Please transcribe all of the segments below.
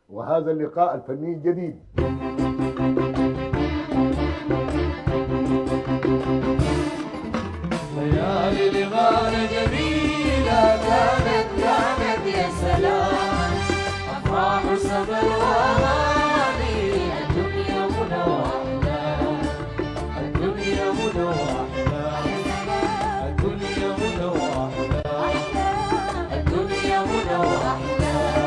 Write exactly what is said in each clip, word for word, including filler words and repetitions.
وهذا اللقاء الفني الجديد. ليالي الغار جميلة كانت كانت يا سلام، أفراح سما الغواني، الدنيا منى وأحلام، الدنيا منى وأحلام، الدنيا منى وأحلام، الدنيا منى وأحلام.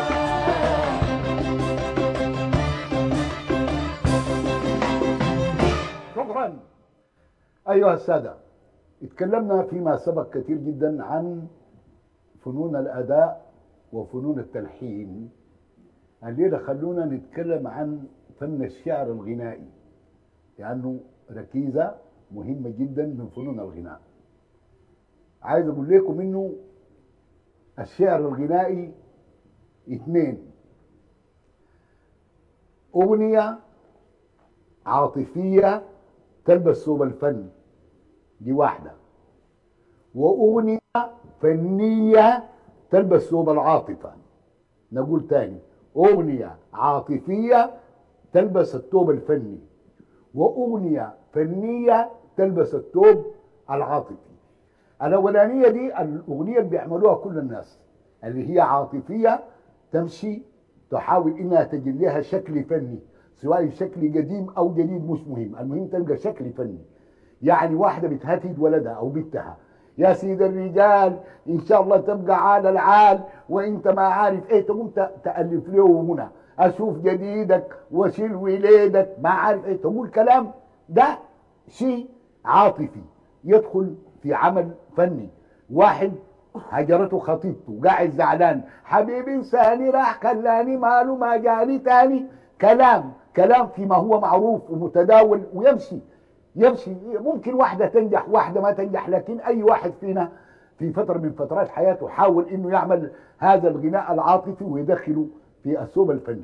شكرا. أيها السادة، اتكلمنا فيما سبق كثير جدا عن فنون الأداء وفنون التلحين. الليلة خلونا نتكلم عن فن الشعر الغنائي، لأنه ركيزة مهمة جدا من فنون الغناء. عايز أقول لكم إنه الشعر الغنائي اثنين: أغنية عاطفية تلبس ثوب الفن، دي واحدة، وأغنية فنية تلبس ثوب العاطفة. نقول تاني: أغنية عاطفية تلبس الثوب الفني، وأغنية فنية تلبس الثوب العاطفي. الأولانية دي الأغنية اللي بيعملوها كل الناس، اللي هي عاطفية، تمشي تحاول إنها تجد لها شكل فني، سواء شكل قديم أو جديد مش مهم، المهم تلقى شكل فني. يعني واحدة بتهدد ولدها أو بنتها: يا سيد الرجال إن شاء الله تبقى عال العال وإنت ما عارف إيه، تقوم تألف له هنا أشوف جديدك وشيل وليدك ما عارف إيه، تقول كلام. ده شيء عاطفي يدخل في عمل فني. واحد هجرته خطيبته قاعد زعلان: حبيبي انساني راح خلاني ماله ما جاني تاني. كلام كلام فيما هو معروف ومتداول ويمشي يمشي. ممكن واحدة تنجح واحدة ما تنجح، لكن أي واحد فينا في فترة من فترات حياته حاول إنه يعمل هذا الغناء العاطفي ويدخله في الثوب الفني.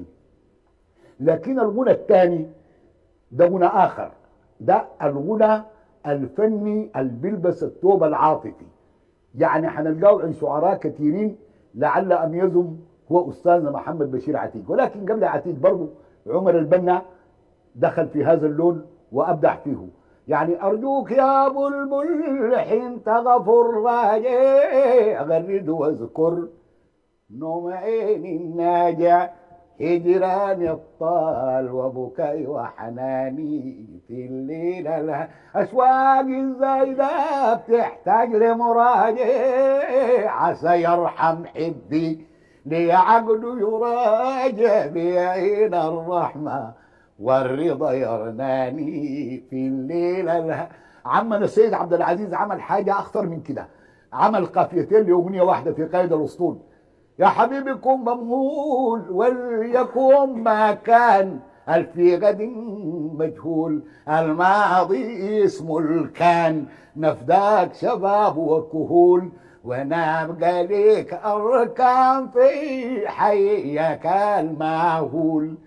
لكن الغنى الثاني ده غنى آخر، ده الغنى الفني اللي بيلبس الثوب العاطفي. يعني حنلقاه عند شعراء كثيرين، لعل أميزهم هو أستاذنا محمد بشير عتيق. ولكن قبل عتيق برضه عمر البنا دخل في هذا اللون وأبدع فيه. يعني أرجوك يا بلبل حين تغفر راجع، أغرد واذكر نوم عيني الناجع، هجراني الطال وبكاي وحناني في الليلة لها، أشواق الزايدة بتحتاج لمراجع، عسى يرحم حبي لي عقل يراجع بعين الرحمة والرضا يرناني في الليلة لها. عمنا السيد عبد العزيز عمل حاجة أخطر من كده، عمل قافيتين لأغنية واحدة في قيد الأسطول: يا حبيبي كن ممهول وليكن ما كان، الفي غد مجهول، الماضي اسمه الكان، نفداك شباب وكهول، ونبقى ليك أركان في حيك الماهول،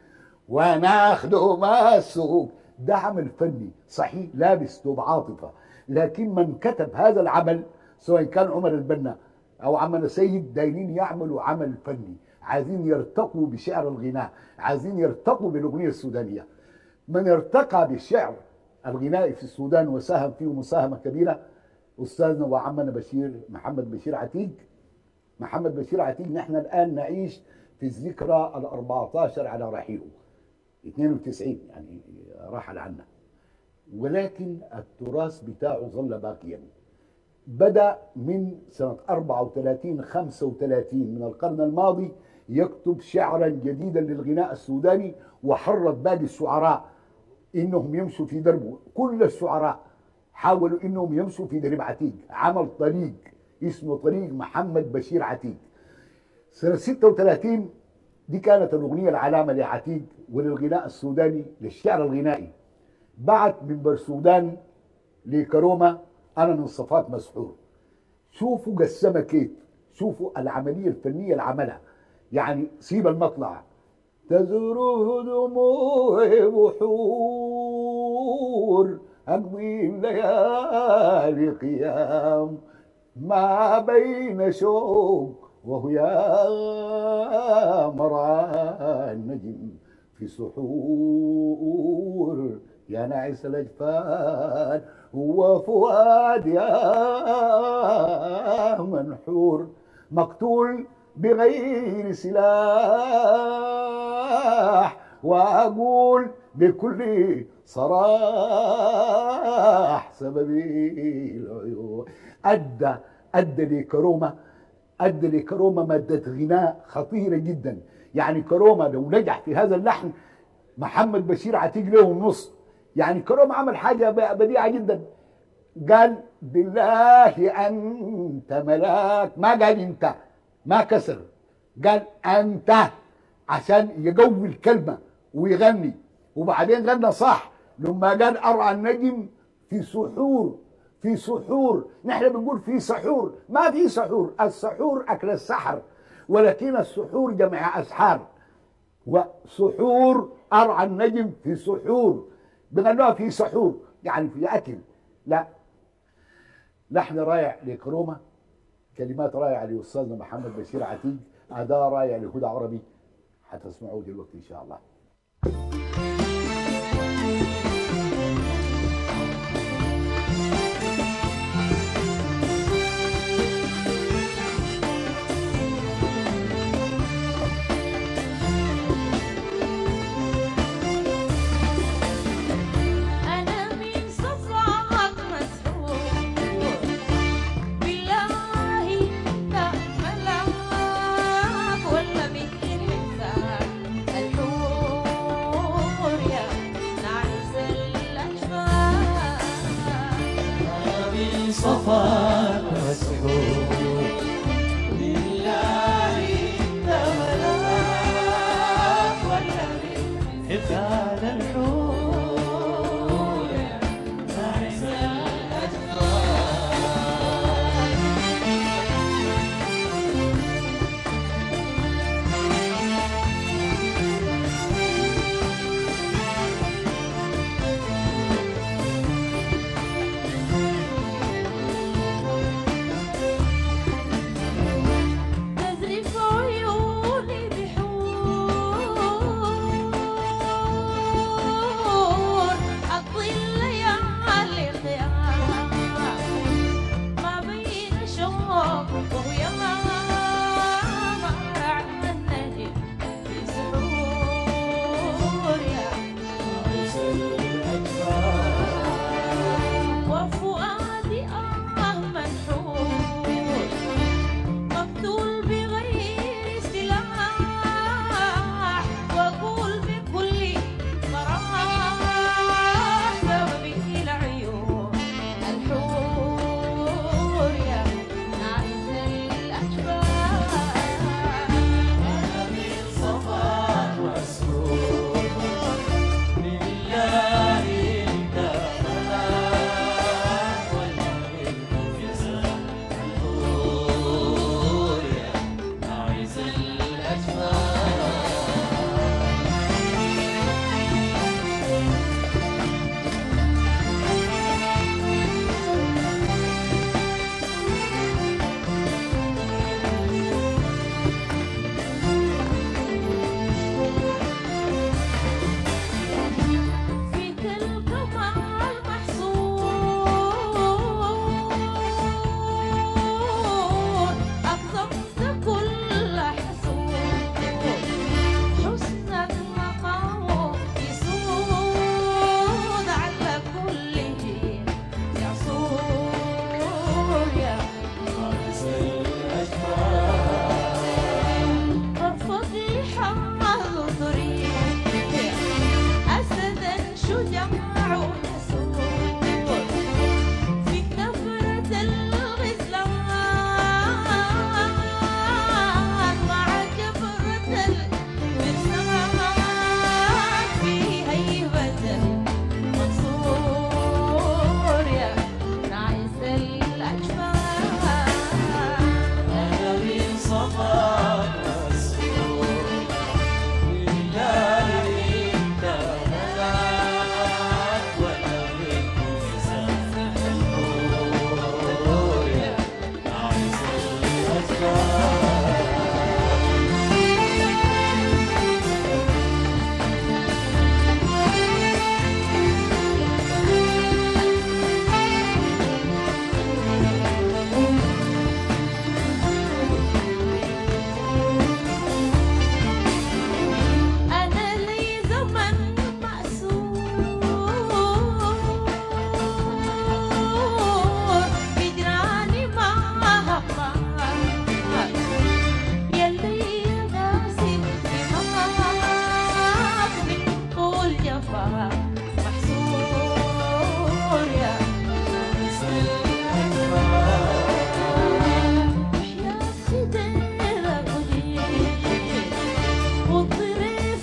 وناخده مسوق. ده عمل فني صحيح لابس ثوب عاطفة، لكن من كتب هذا العمل سواء كان عمر البنا أو عمنا سيد دايرين يعملوا عمل فني، عايزين يرتقوا بشعر الغناء، عايزين يرتقوا بالأغنية السودانية. من ارتقى بالشعر الغنائي في السودان وساهم فيه مساهمة كبيرة أستاذنا وعمنا بشير محمد بشير عتيق. محمد بشير عتيق نحن الآن نعيش في الذكرى الأربعة عشر على رحيله، اثنين وتسعين يعني رحل عنا، ولكن التراث بتاعه ظل باقيا. بدأ من سنة أربعة وثلاثين خمسة وثلاثين من القرن الماضي يكتب شعرا جديدا للغناء السوداني، وحرض باقي الشعراء انهم يمشوا في دربه. كل الشعراء حاولوا انهم يمشوا في درب عتيق، عمل طريق اسمه طريق محمد بشير عتيق. سنة ستة وثلاثين دي كانت الأغنية العلامة لعتيق وللغناء السوداني للشعر الغنائي. بعت من برسودان لكرومة: أنا من صفات مسحور. شوفوا قسمة كيف، شوفوا العملية الفنية اللي عملها. يعني سيب المطلع: تزوره دموع بحور، أقضي الليالي قيام، ما بين شوق وهو يا مرعى النجوم. النجم في سحور يا ناعس الأجفان هو فؤاد يا منحور مقتول بغير سلاح وأقول بكل صراح سببي العيون. أدى أدى لكرومة أدى لكرومة مادة غناء خطيرة جدا. يعني كرومة لو نجح في هذا اللحن محمد بشير عتيق له النص. يعني كرومة عمل حاجة بديعة جدا. قال بالله أنت ملاك، ما قال أنت، ما كسر، قال أنت عشان يقوي الكلمة ويغني. وبعدين غنى صح لما قال أرعى النجم في سحور. في سحور، نحن بنقول في سحور، ما في سحور. السحور أكل السحر، ولكن السحور جمع أسحار. وسحور أرعى النجم في سحور، بغنوها في سحور يعني في أكل. لا، لحن رائع لكرومة، كلمات رائعة لأستاذنا محمد بشير عتيق، أداء رائع لهدى عربي، حتسمعوه دلوقتي إن شاء الله. صفاك مسحور بالله انت ملاك ولا من مثال الحور ناعس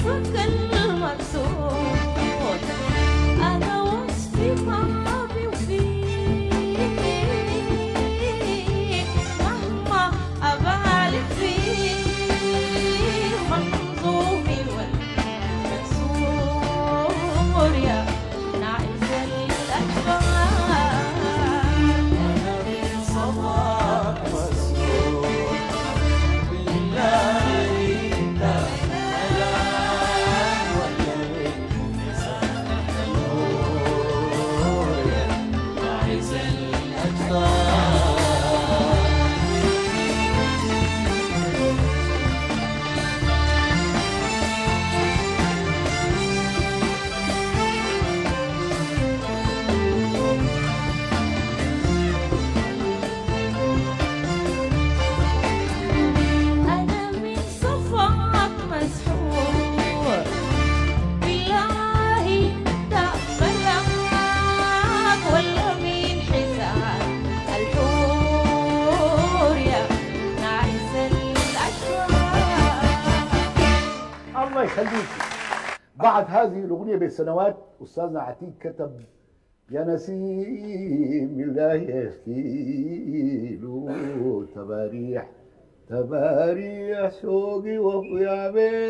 وصفك المقصود أنا وصفي ما بيوفيك مهما أبالغ فيه منظومي والمكسور يا ناعز الأكبر أنا من صفاك مسرور بالله أنت ملاك ولا من حسن النور يا ناعز الأكبر أنا من صفاك مسحور بالله أنت ملاك ولا من حساب الحور يا ناعز الأشرار الله يخليك. بعد هذه الأغنية بسنوات أستاذنا عتيق كتب يا نسيم الله يشكيله تباريح تباريح شوقي وفي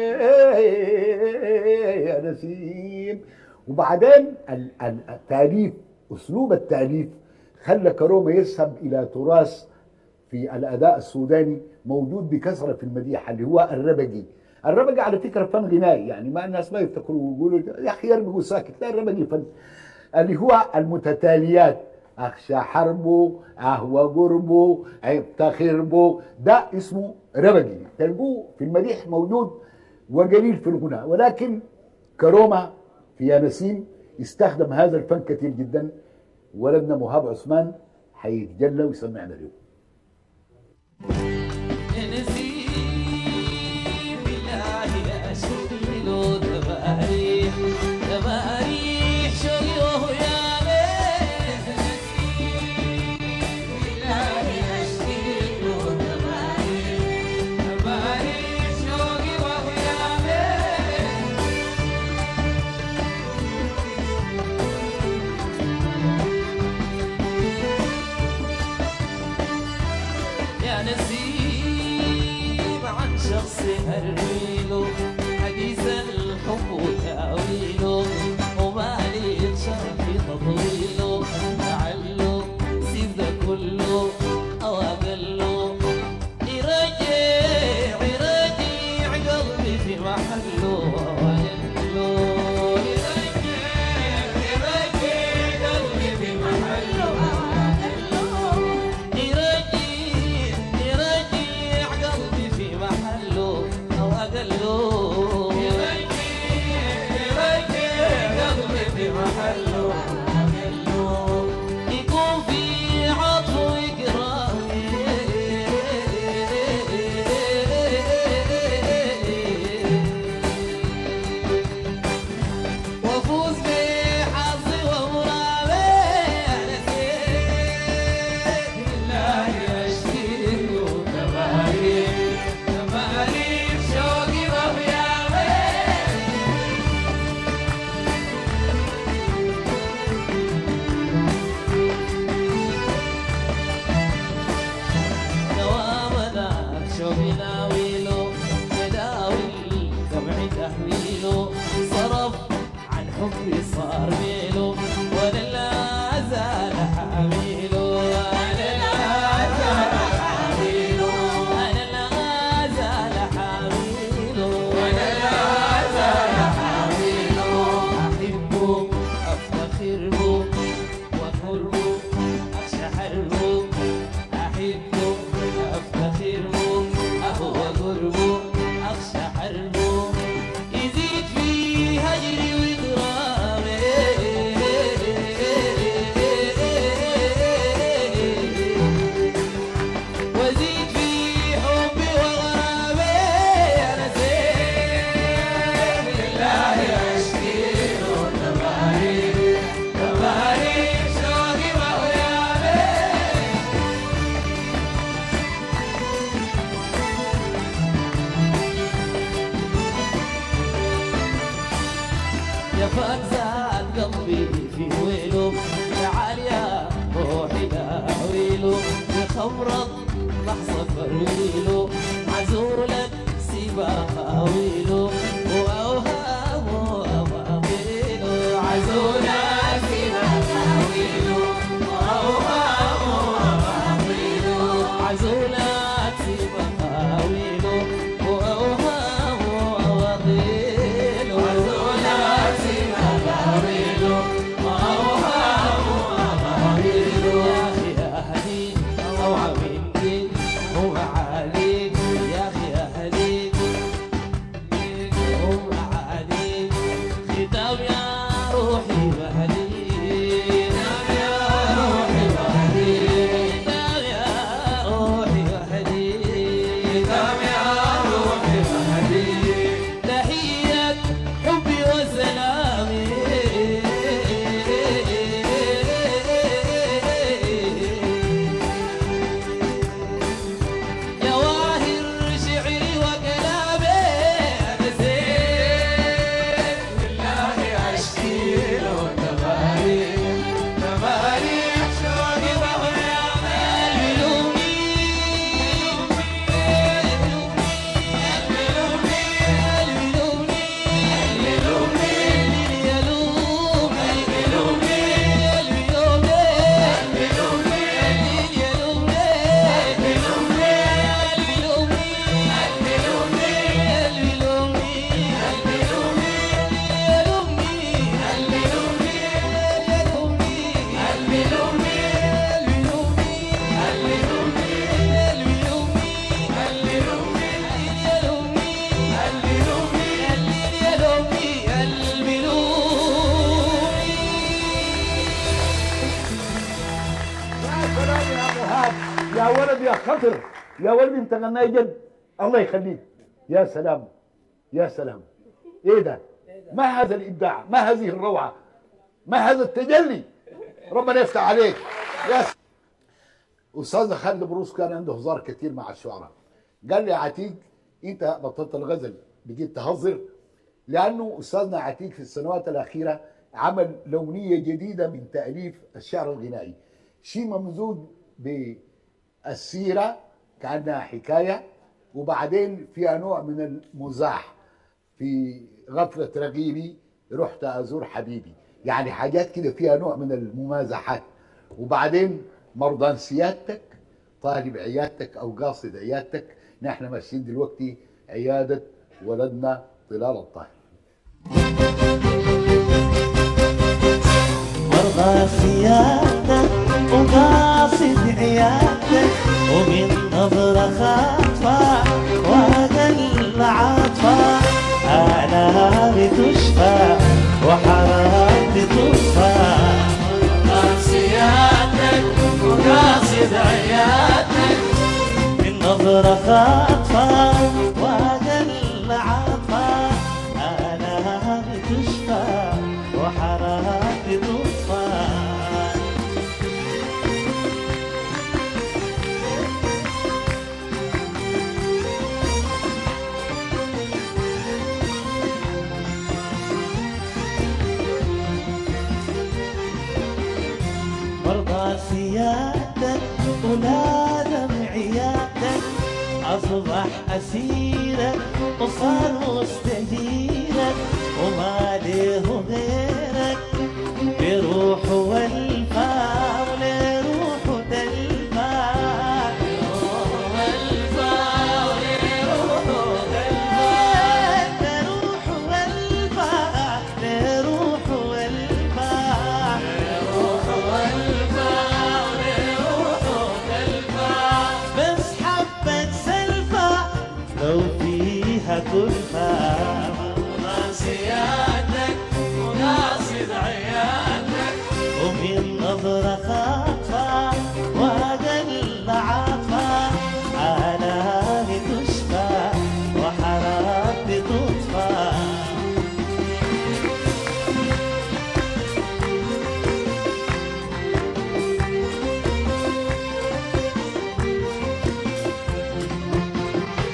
يا نسيم. وبعدين ال- ال- التأليف، أسلوب التأليف خلى كرومة يذهب إلى تراث في الأداء السوداني موجود بكثرة في المديحة اللي هو الربجي. الربجي على فكرة فن غنائي، يعني ما الناس ما يفتكروا ويقولوا يا أخي يربجوا ساكت، لا الربجي فن اللي هو المتتاليات، أخشى حربه أهوى قربه افتخر به، ده اسمه ربجي، تلقوه في المديح موجود وقليل في الغناء. ولكن كرومة في يا نسيم استخدم هذا الفن كثير جدا. ولدنا مهاب عثمان حيتجلى ويسمعنا اليوم. نسيم بالله أشكيله تباريح تباريح شوقي وهو يا بيت نسيم بالله أشكيله تباريح تباريح شوقي وهو يا بيت يا نسيم عن شخص هرويله حديث الحب وتأويله ومالي شرفي تطويله لعله سيب ده كله أو أقله يرجع يرجع قلبي في محله وأجله يرجع يرجع قلبي في محله يرجع يرجع قلبي في محله أو أقله يرجع يرجع قلبي في محله أقله يكون في عطف وإكرام وافوز بحظي ومرامي يا نسيم بالله اشكيله تباريح تباريح شوقي وخيامي دوام ذاك شوقي ناويله يداوي دمعي تحويله صرف عن حبي صار ميله ولا لا زال حاميله انا لا زال حاميله انا لا زال حاميله وانا لا زال حاميله احبه افتخر به واكره اخشى حربه احبه افتخر به اهوى قربه اخشى حربه يزيد في هجري وإغرامي شفاك زاد قلبي في ويله، تعال يا روحي داويله، بخمرة لحظة فرويله، عزور لك سيباويله، وأوهام وأبابيله، عزور لك سيباويله، وأوهام وأبابيله، عزور لك سيباويله، وأوهام وأبابيله، عزور لك سيباويله، وأوهام وأبابيله، يا أخي يا هديك أوعى من جيل ومعاليك، يا أخي يا هديك ومعاليك، ختام يا روحي وهديك، ختام يا روحي وهديك، ختام يا روحي وهديك، ختام يا روحي وهديك، تحية حبي وسلامي جواهر شعري وكلامي نسيت بالله اشكي له تمارين تمارين شوقي بغياب قلبي لومي قلبي لومي قلبي لومي قلبي لومي يا لومي قلبي لومي قلبي لومي قلبي لومي يا لومي قلبي لومي قلبي لومي قلبي لومي قلبي لومي قلبي لومي قلبي لومي يا سلام يا مهاب، يا ولد يا خطر، يا ولد انت غناي جد، الله يخليك. يا سلام يا سلام، ايه ده؟ ما هذا الابداع؟ ما هذه الروعه؟ ما هذا التجلي؟ ربنا يفتح عليك. يا س... استاذنا خالد بروس كان عنده هزار كثير مع الشعراء، قال لي يا عتيق انت بطلت الغزل بقيت تهزر، لانه استاذنا عتيق في السنوات الاخيره عمل لونيه جديده من تاليف الشعر الغنائي، شيء ممزوج بالسيره كانها حكايه، وبعدين فيها نوع من المزاح، في غفله رغيبي رحت ازور حبيبي، يعني حاجات كده فيها نوع من الممازحات، وبعدين مرضان سيادتك، طالب عيادتك او قاصد عيادتك، نحن ماشيين دلوقتي عياده ولدنا طلال الطاهر. مرضى سيادتك وقاصد عيادتك، ومن نظرة خاطفة وأقل عاطفة آلامي تشفى وحرارتي تطفى. مرضى سيادتك وقاصد عيادتك، من نظرة خاطفة وأقل عاطفة آلامي تشفى وحرارتي تطفى. مرضى سيادتك ولازم عيادتك، أصبح أسيرك وصار مستجيرك، وما له غيرك بروح والفا ولروح تلفا، بروح والفا ولروح تلفا، بروح والفا لروح والفا، بروح والفا ولروح تلفا، بس حبة سلفة لو فيها كلفة. مرضى سيادتك وناصد عيادتك، ومن نظرة خاطفة وأقل عاطفة آلامي تشفى وحرارتي تطفى.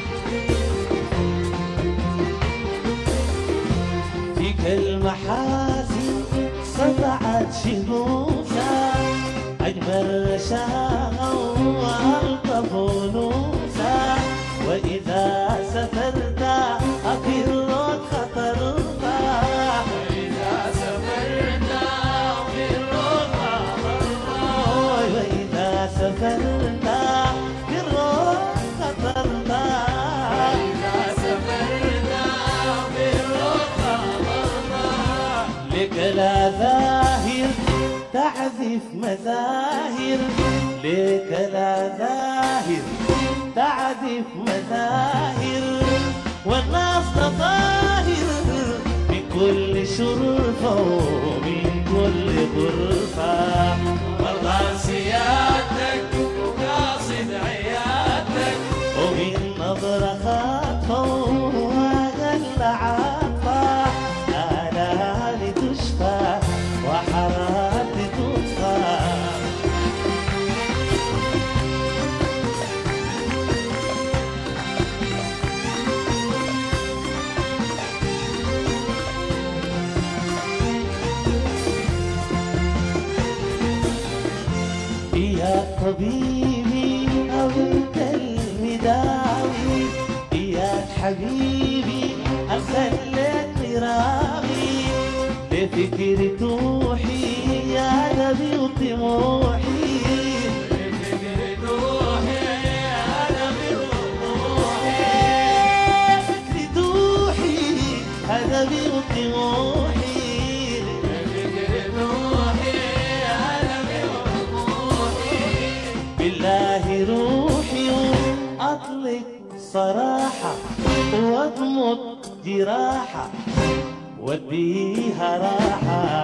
فيك المحال الشموسة أجمل رشاقة وألطف نوسة وإذا سافرت أفر خطرتا وإذا سافرت أفر خطرتا وإذا سافرت أفر خطرتا وإذا سافرت أفر خطرتا لك لا ظاهر تعزف مزاهر لك لا ظاهر تعزف مزاهر والناس تطاهر من كل شرفة ومن كل غرفة والله سيادتك وقاصد عيادتك ومن نظرة خاطفة وأقل عاطفة آلام تشفى وحرات تطفى يا طبيبي أو أنت المداوي يا حبيبي أرسل لك غرامي لفكر توحي يا نبي وطموحي لفكر توحي يا نبي وطموحي فكر توحي يا نبي وطموحي لفكر توحي يا نبي وطموحي بالله روحي وأطلق صراحة واضمط جراحة وديها راحة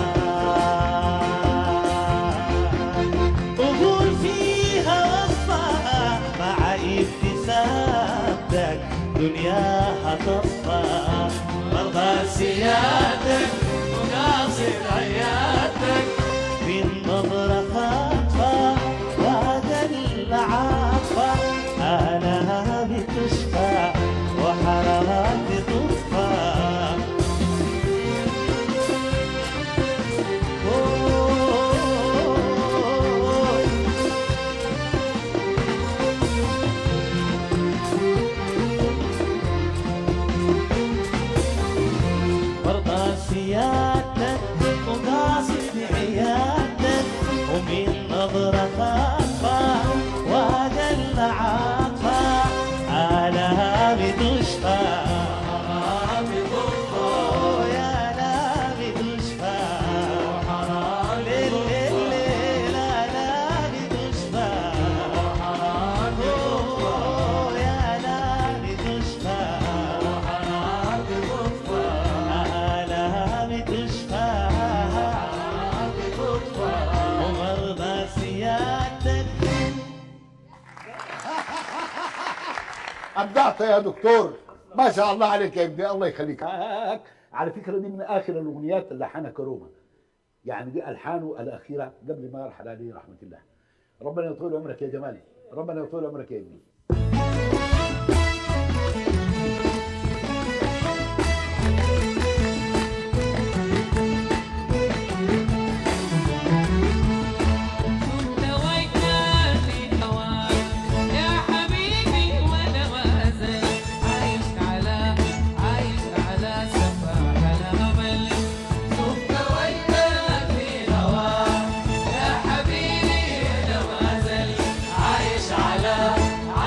وقول فيها وصفها مع ابتسامتك دنياها تصفى مرضى سيادتك وقاصد عيادتك بالنظرة خاطفة وأقل عاطفة آلام بتشفى وحرارات تطفى مرضى سيادتك وقاصد عيادتك ومن نظرة خاطفة وأقل عاطفة آلام تشفى يا آلام تشفى ليل ليل ليل آلام تشفى يا آلام تشفى آلام تشفى ومرضى سيادتك أبدعت يا دكتور، ما شاء الله عليك يا ابني، الله يخليك. على فكرة دي من آخر الأغنيات اللي لحنها كرومة، يعني دي ألحانه الأخيرة قبل ما يرحل عليه رحمة الله. ربنا يطول عمرك يا جمالي، ربنا يطول عمرك يا ابني. عايش على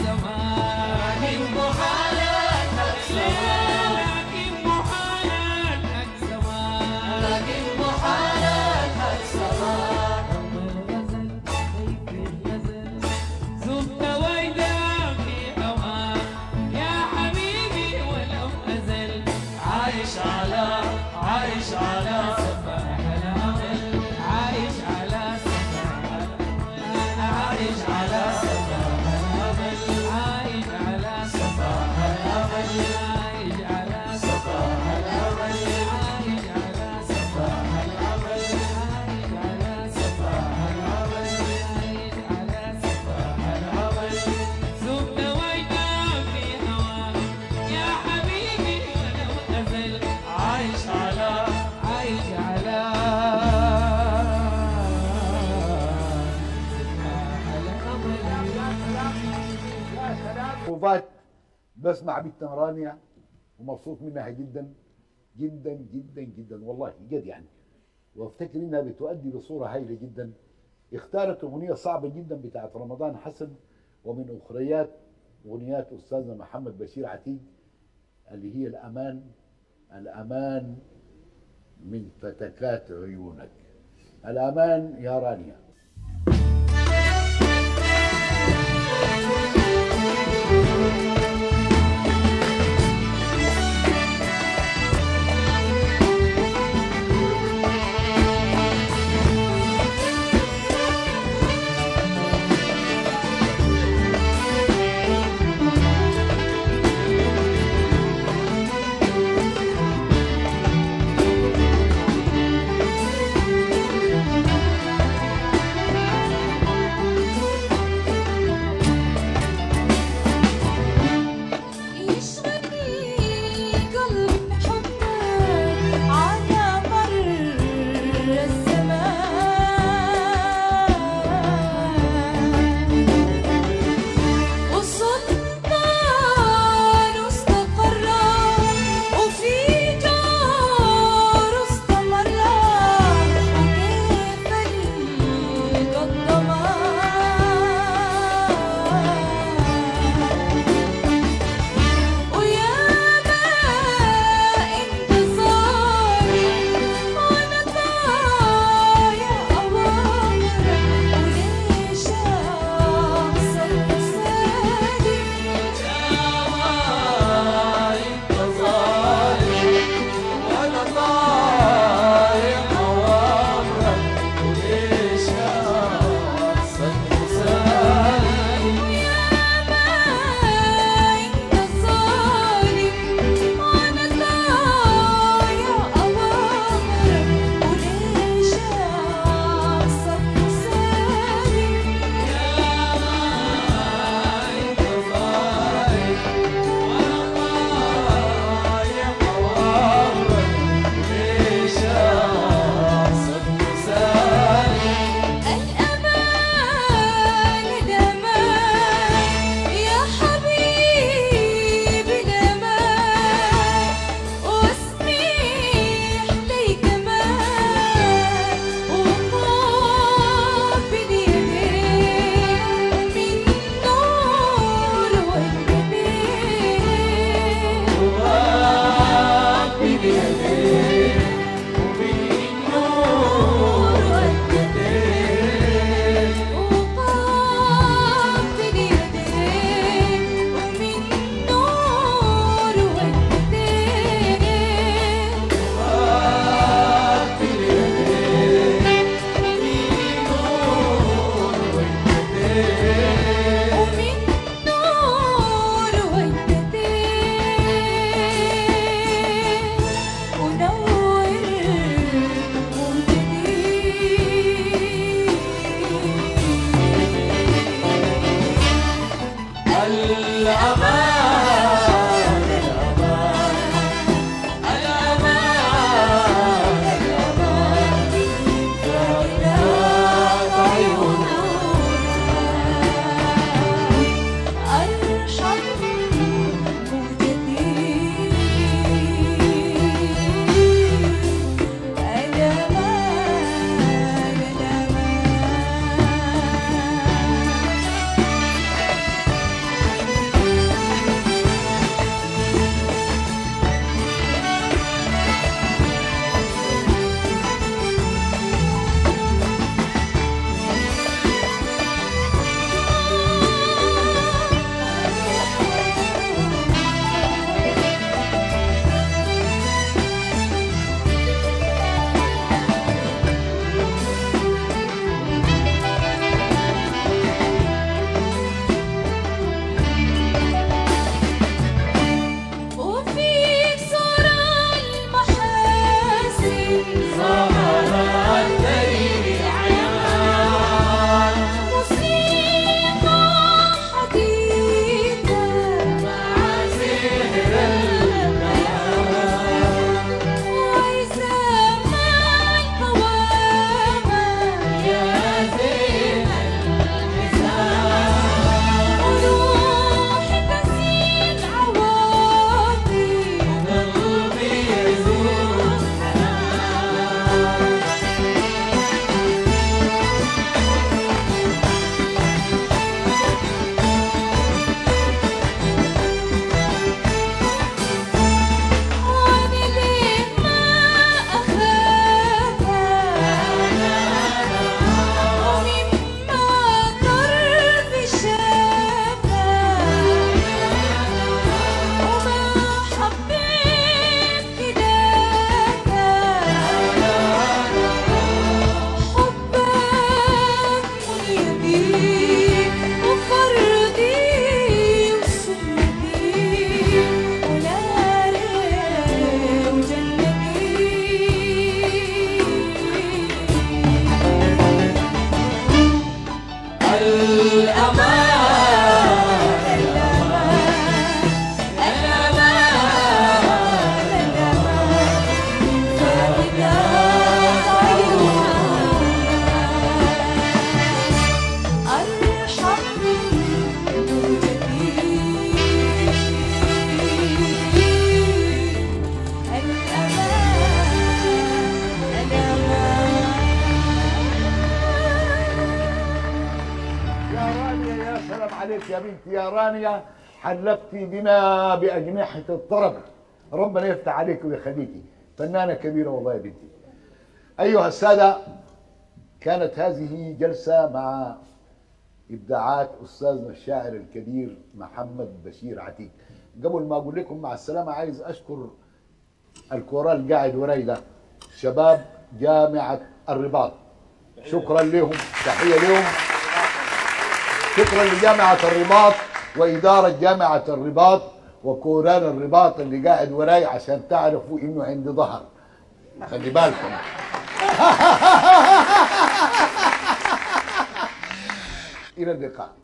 بروفات بسمع بنتنا رانيا ومبسوط منها جدا جدا جدا جدا والله جد يعني، وافتكر انها بتؤدي بصوره هايله جدا. اختارت اغنيه صعبه جدا بتاعت رمضان حسن، ومن اخريات اغنيات استاذنا محمد بشير عتيق اللي هي الامان. الامان من فتكات عيونك. الامان يا رانيا. بنتي يا رانيا، حلفتي بنا بأجنحة الطرب. ربنا يفتح عليك ويخليكي، فنانة كبيرة والله يا بنتي. أيها السادة، كانت هذه جلسة مع إبداعات أستاذنا الشاعر الكبير محمد بشير عتيق. قبل ما أقول لكم مع السلامة، عايز أشكر الكورال اللي قاعد وراي ده، شباب جامعة الرباط، شكرا لهم، تحية لهم. شكرا لجامعة الرباط وإدارة جامعة الرباط وكورال الرباط اللي قاعد وراي، عشان تعرفوا إنه عندي ظهر، خلي بالكم. إلى اللقاء.